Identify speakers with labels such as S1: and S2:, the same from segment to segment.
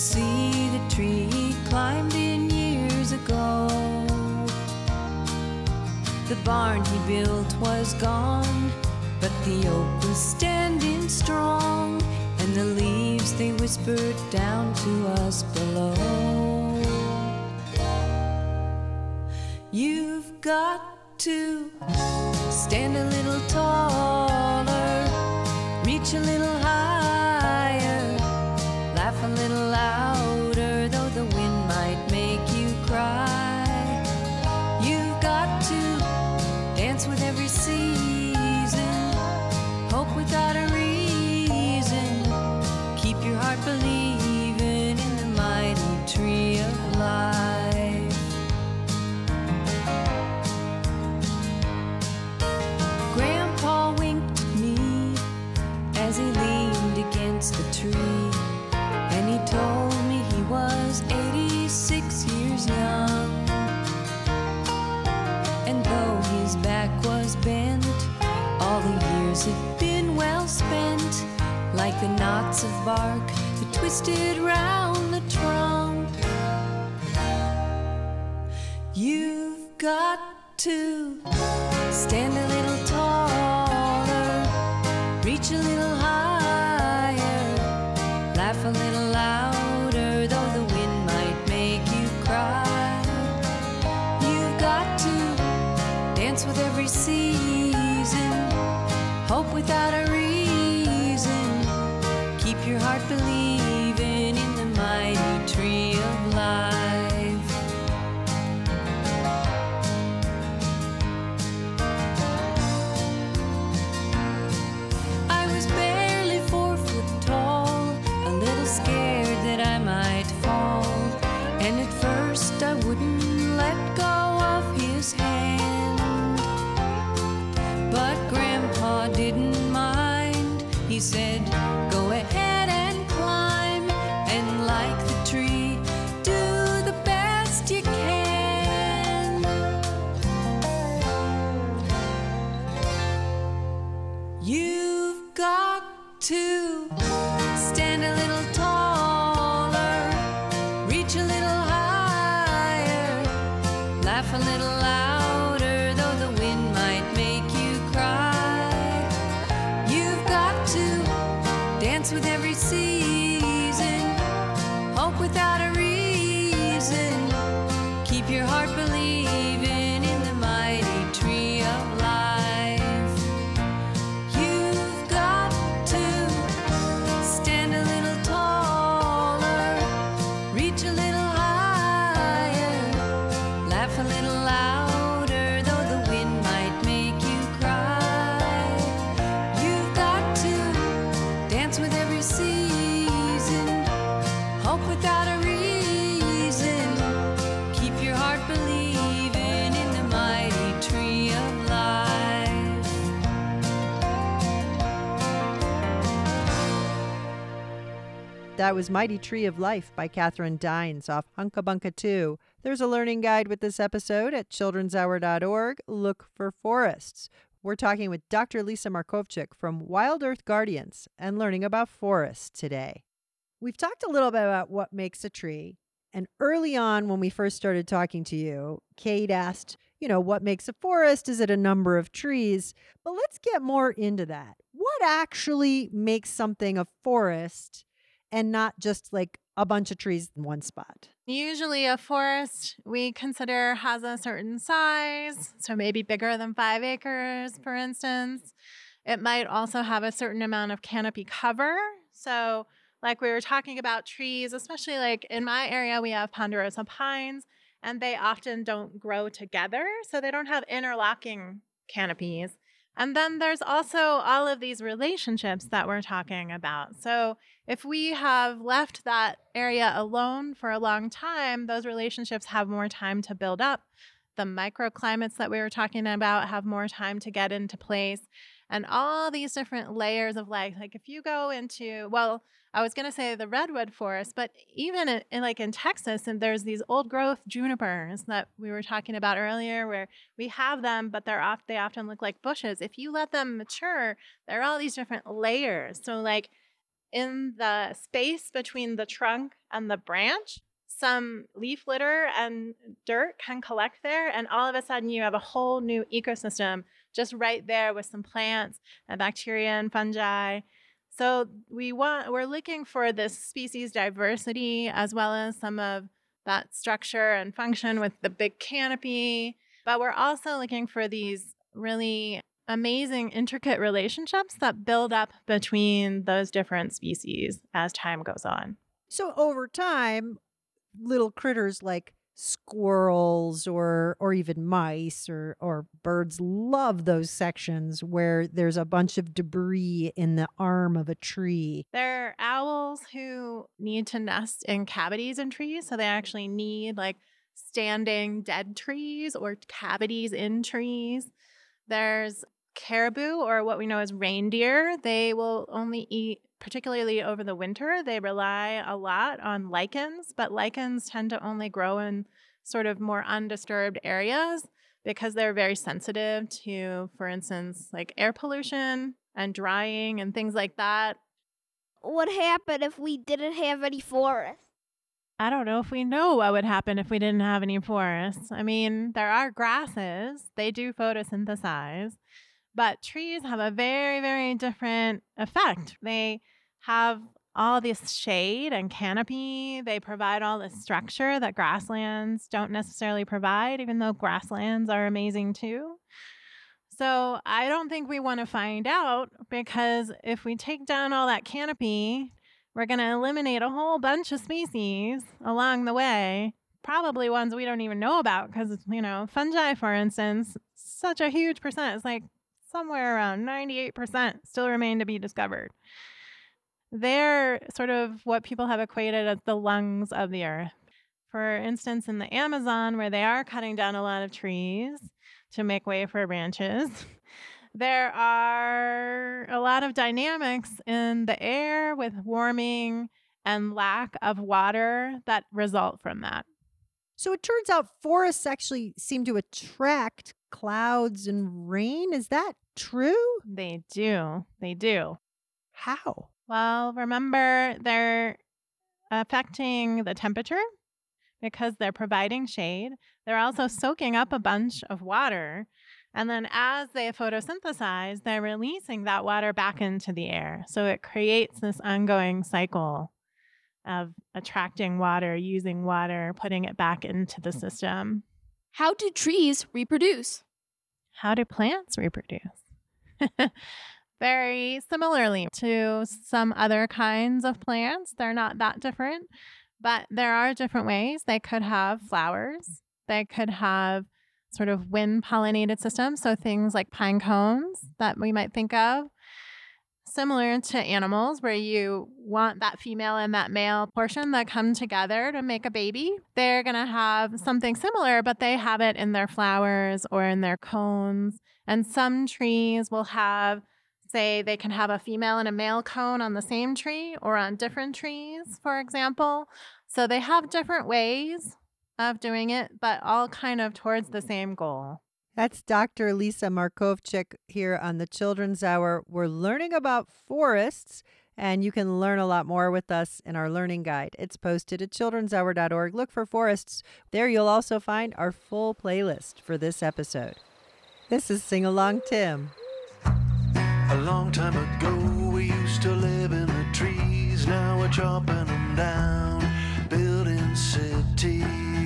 S1: see the tree he climbed in years ago. The barn he built was gone, but the oak was standing strong, and the leaves they whispered down to us below. You've got to stand a little taller, reach a little higher, laugh a little louder, though the wind might make you cry. You've got to dance with every season, hope without a reason, keep your heart believing in the mighty tree of life. Grandpa winked at me as he leaned against the tree, and he told me he was 86 years young. And though his back was bent, all the years had been well spent, like the knots of bark that twisted round the trunk. You've got to stand a little taller, reach a little higher, laugh a little louder, though the wind might make you cry. You've got to dance with every season, hope without a reason, keep your heart believing in the mighty tree of life. I was barely 4 foot tall, a little scared that I might fall, and at first I wouldn't let go of his hand. But Grandpa didn't mind. He said, go ahead and climb, and like the tree, do the best you can. You've got to stand a little taller, reach a little higher, laugh a little louder, though the wind might make you cry. You've got to dance with every season, hope without a reason, keep your heart believing in the mighty tree of life. You've got to stand a little taller, reach a little higher, laugh a little louder, though the wind might make you cry. You've got to dance with every season, hope without a reason, keep your heart believing in the mighty tree of life.
S2: That was Mighty Tree of Life by Catherine Dines off Hunka Bunka 2. There's a learning guide with this episode at childrenshour.org. Look for forests. We're talking with Dr. Lisa Markovchik from Wild Earth Guardians and learning about forests today. We've talked a little bit about what makes a tree. And early on, when we first started talking to you, Kate asked, what makes a forest? Is it a number of trees? But let's get more into that. What actually makes something a forest and not just like a bunch of trees in one spot?
S3: Usually a forest we consider has a certain size, so maybe bigger than 5 acres, for instance. It might also have a certain amount of canopy cover. So like we were talking about trees, especially like in my area, we have ponderosa pines, and they often don't grow together, so they don't have interlocking canopies. And then there's also all of these relationships that we're talking about. So if we have left that area alone for a long time, those relationships have more time to build up. The microclimates that we were talking about have more time to get into place. And all these different layers of life. Like if you go into, well, I was going to say the redwood forest, but even in Texas, and there's these old growth junipers that we were talking about earlier, where we have them, but they often look like bushes. If you let them mature, there are all these different layers. So like in the space between the trunk and the branch, some leaf litter and dirt can collect there, and all of a sudden you have a whole new ecosystem just right there with some plants and bacteria and fungi. So we're looking for this species diversity as well as some of that structure and function with the big canopy, but we're also looking for these really amazing intricate relationships that build up between those different species as time goes on.
S2: So over time, little critters like squirrels or even mice or birds love those sections where there's a bunch of debris in the arm of a tree.
S3: There are owls who need to nest in cavities in trees, so they actually need like standing dead trees or cavities in trees. There's caribou, or what we know as reindeer. They will only eat, particularly over the winter. They rely a lot on lichens, but lichens tend to only grow in sort of more undisturbed areas because they're very sensitive to, for instance, like air pollution and drying and things like that.
S4: What happened if we didn't have any forest?
S3: I don't know if we know what would happen if we didn't have any forests. I mean, there are grasses. They do photosynthesize. But trees have a very, very different effect. They have all this shade and canopy. They provide all this structure that grasslands don't necessarily provide, even though grasslands are amazing too. So I don't think we want to find out, because if we take down all that canopy, we're going to eliminate a whole bunch of species along the way, probably ones we don't even know about, because, fungi, for instance, such a huge percent. It's like somewhere around 98% still remain to be discovered. They're sort of what people have equated as the lungs of the earth. For instance, in the Amazon, where they are cutting down a lot of trees to make way for ranches, there are a lot of dynamics in the air with warming and lack of water that result from that.
S2: So it turns out forests actually seem to attract clouds and rain. Is that true?
S3: They do. They do.
S2: How?
S3: Well, remember, they're affecting the temperature because they're providing shade. They're also soaking up a bunch of water. And then as they photosynthesize, they're releasing that water back into the air. So it creates this ongoing cycle of attracting water, using water, putting it back into the system.
S4: How do trees reproduce?
S3: How do plants reproduce? Very similarly to some other kinds of plants. They're not that different, but there are different ways. They could have flowers. They could have sort of wind-pollinated systems, so things like pine cones that we might think of. Similar to animals, where you want that female and that male portion that come together to make a baby. They're going to have something similar, but they have it in their flowers or in their cones. And some trees will have, say, they can have a female and a male cone on the same tree or on different trees, for example. So they have different ways of doing it, but all kind of towards the same goal.
S2: That's Dr. Lisa Markovchik here on the Children's Hour. We're learning about forests, and you can learn a lot more with us in our learning guide. It's posted at childrenshour.org. Look for forests. There you'll also find our full playlist for this episode. This is Sing Along Tim.
S5: A long time ago, we used to live in the trees. Now we're chopping them down, building cities.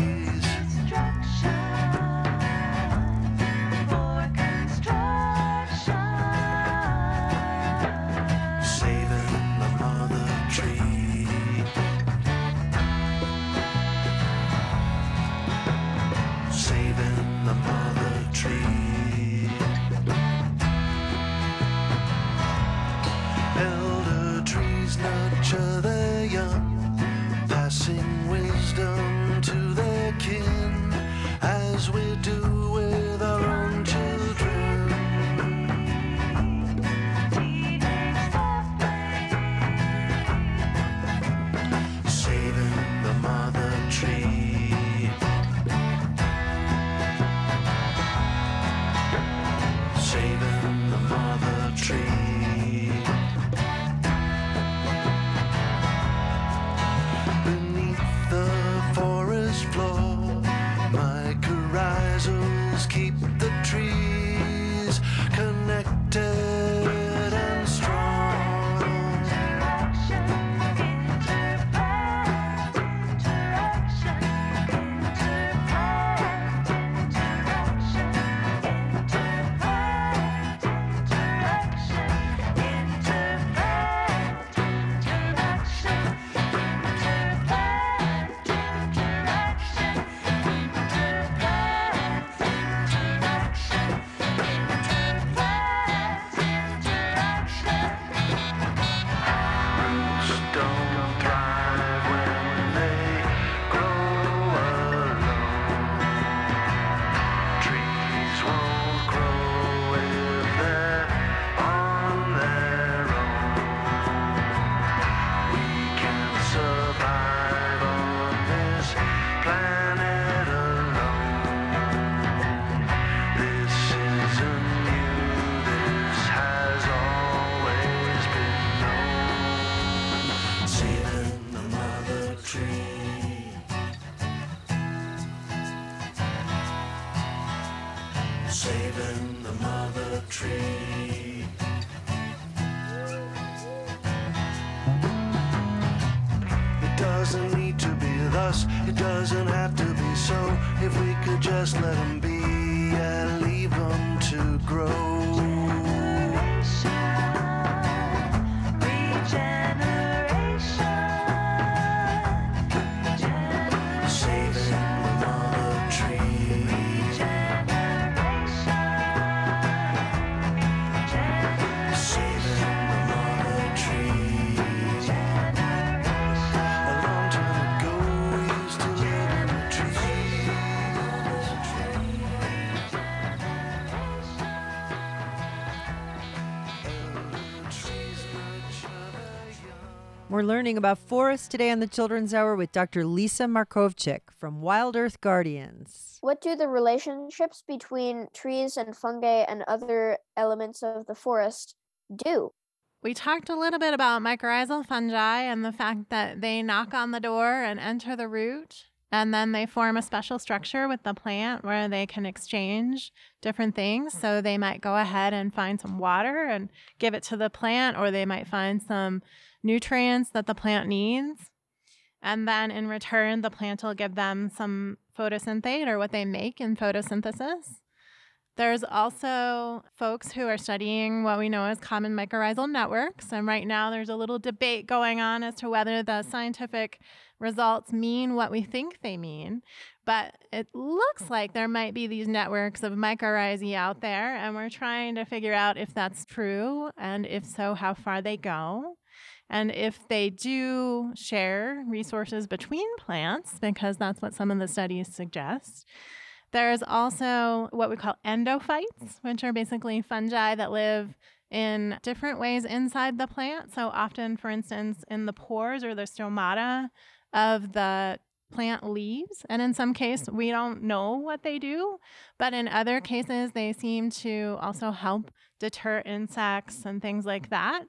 S5: Nurture their young, passing wisdom to their kin, as we do with our own children. Saving the mother tree, saving the mother tree. saving the mother tree. It doesn't need to be thus, it doesn't have to be so. If we could just let them be and leave them to grow.
S2: We're learning about forests today on the Children's Hour with Dr. Lisa Markovchik from Wild Earth Guardians.
S4: What do the relationships between trees and fungi and other elements of the forest do?
S3: We talked a little bit about mycorrhizal fungi and the fact that they knock on the door and enter the root, and then they form a special structure with the plant where they can exchange different things. So they might go ahead and find some water and give it to the plant, or they might find some nutrients that the plant needs. And then in return, the plant will give them some photosynthate, or what they make in photosynthesis. There's also folks who are studying what we know as common mycorrhizal networks. And right now there's a little debate going on as to whether the scientific results mean what we think they mean. But it looks like there might be these networks of mycorrhizae out there, and we're trying to figure out if that's true, and if so, how far they go. And if they do share resources between plants, because that's what some of the studies suggest. There's also what we call endophytes, which are basically fungi that live in different ways inside the plant. So often, for instance, in the pores or the stomata of the plant leaves. And in some cases, we don't know what they do. But in other cases, they seem to also help deter insects and things like that.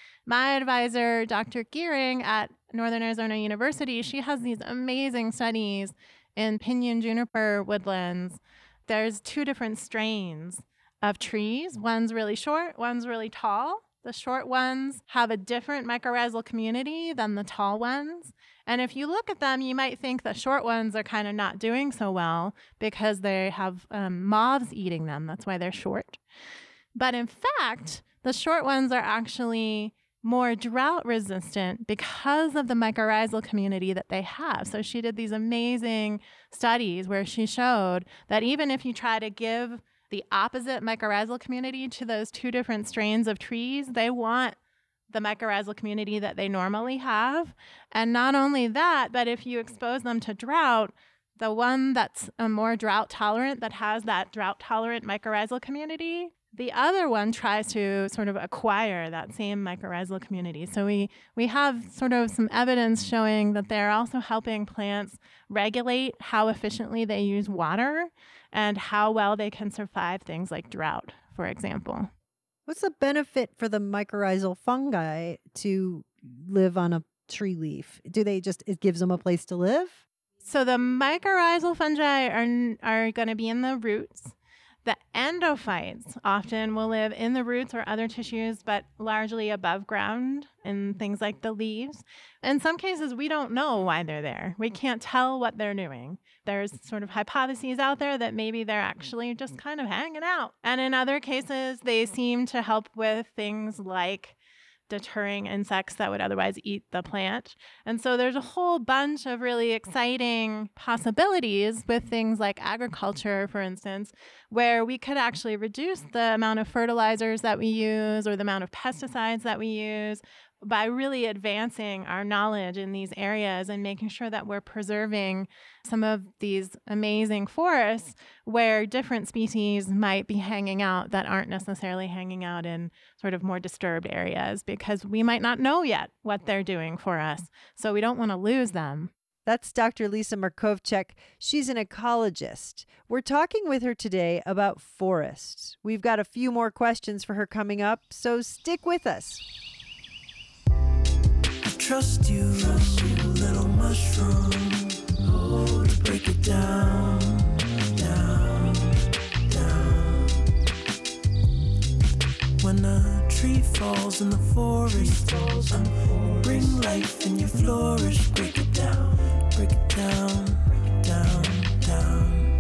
S3: My advisor, Dr. Gearing at Northern Arizona University, she has these amazing studies in pinyon juniper woodlands. There's 2 different strains of trees. One's really short, one's really tall. The short ones have a different mycorrhizal community than the tall ones. And if you look at them, you might think the short ones are kind of not doing so well because they have moths eating them. That's why they're short. But in fact, the short ones are actually more drought resistant because of the mycorrhizal community that they have. So she did these amazing studies where she showed that even if you try to give the opposite mycorrhizal community to those 2 different strains of trees, they want the mycorrhizal community that they normally have. And not only that, but if you expose them to drought, the one that's more drought tolerant, that has that drought tolerant mycorrhizal community, the other one tries to sort of acquire that same mycorrhizal community. So we have sort of some evidence showing that they're also helping plants regulate how efficiently they use water and how well they can survive things like drought, for example.
S2: What's the benefit for the mycorrhizal fungi to live on a tree leaf? It gives them a place to live?
S3: So the mycorrhizal fungi are going to be in the roots. The endophytes often will live in the roots or other tissues, but largely above ground in things like the leaves. In some cases, we don't know why they're there. We can't tell what they're doing. There's sort of hypotheses out there that maybe they're actually just kind of hanging out. And in other cases, they seem to help with things like deterring insects that would otherwise eat the plant. And so there's a whole bunch of really exciting possibilities with things like agriculture, for instance, where we could actually reduce the amount of fertilizers that we use or the amount of pesticides that we use by really advancing our knowledge in these areas and making sure that we're preserving some of these amazing forests where different species might be hanging out that aren't necessarily hanging out in sort of more disturbed areas, because we might not know yet what they're doing for us. So we don't want to lose them.
S2: That's Dr. Lisa Markovchik. She's an ecologist. We're talking with her today about forests. We've got a few more questions for her coming up, so stick with us.
S5: Trust you, little mushroom. Oh, to break it down, down, down.
S6: falls in the forest. Bring life and you flourish. Break it down, down, down.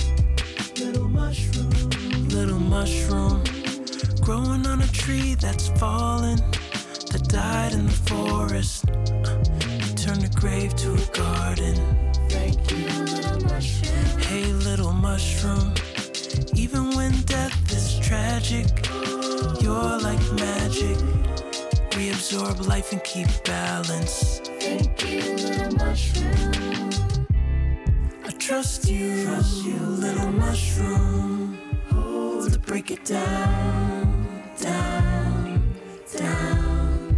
S6: Little mushroom, growing on a tree that's fallen, that died in the forest. Turn the grave to a garden. Thank you, little mushroom. Hey, little mushroom. Even when death is tragic, you're like magic. We absorb life and keep balance. Thank you, little mushroom. I trust you, little mushroom. To break it down, down, down.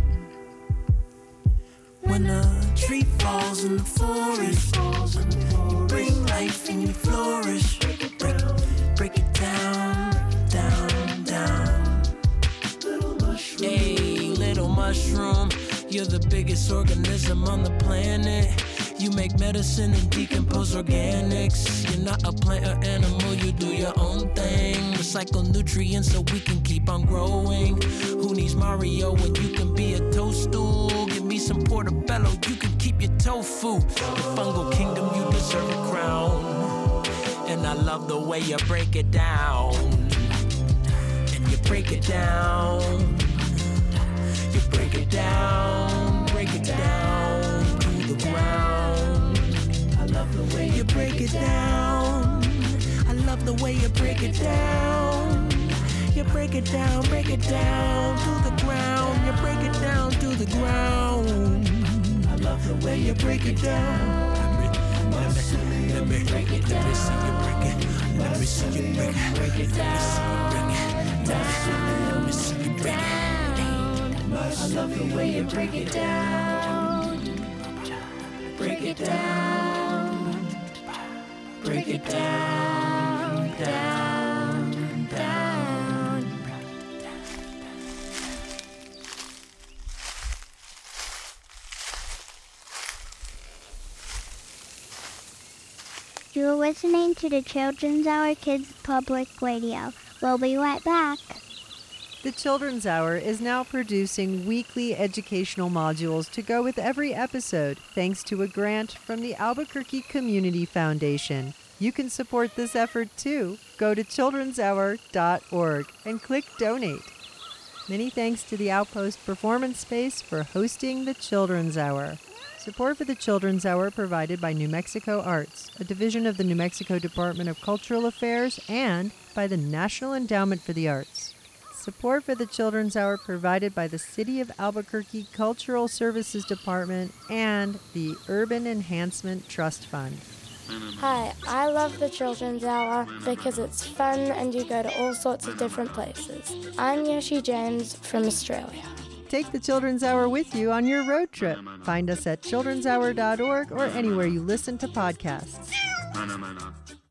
S6: When a tree falls in the forest, you bring life and you flourish. Break it down, down, down. Hey, little mushroom, you're the biggest organism on the planet. You make medicine and decompose organics. You're not a plant or animal, you do your own thing. Recycle nutrients so we can keep on growing. Who needs Mario when you can be a toadstool? Give me some portobello, you can keep your tofu. The fungal kingdom, you deserve a crown. And I love the way you break it down. And you break it down. You break it down to the ground. I love the way you break it down. I love the way you break it down. You break it down to the ground. You break it down to the ground. I love the way you break it down. Let me see you break it. Let me see you break it. Let me see you break it. Let me see you break it. I love the way you break it down. Break it down. Break it down, down, down.
S7: You're listening to the Children's Hour Kids Public Radio. We'll be right back.
S2: The Children's Hour is now producing weekly educational modules to go with every episode, thanks to a grant from the Albuquerque Community Foundation. You can support this effort too. Go to childrenshour.org and click Donate. Many thanks to the Outpost Performance Space for hosting the Children's Hour. Support for the Children's Hour provided by New Mexico Arts, a division of the New Mexico Department of Cultural Affairs, and by the National Endowment for the Arts. Support for the Children's Hour provided by the City of Albuquerque Cultural Services Department and the Urban Enhancement Trust Fund.
S8: Hi, I love the Children's Hour because it's fun and you go to all sorts of different places. I'm Yoshi James from Australia.
S2: Take the Children's Hour with you on your road trip. Find us at childrenshour.org or anywhere you listen to podcasts.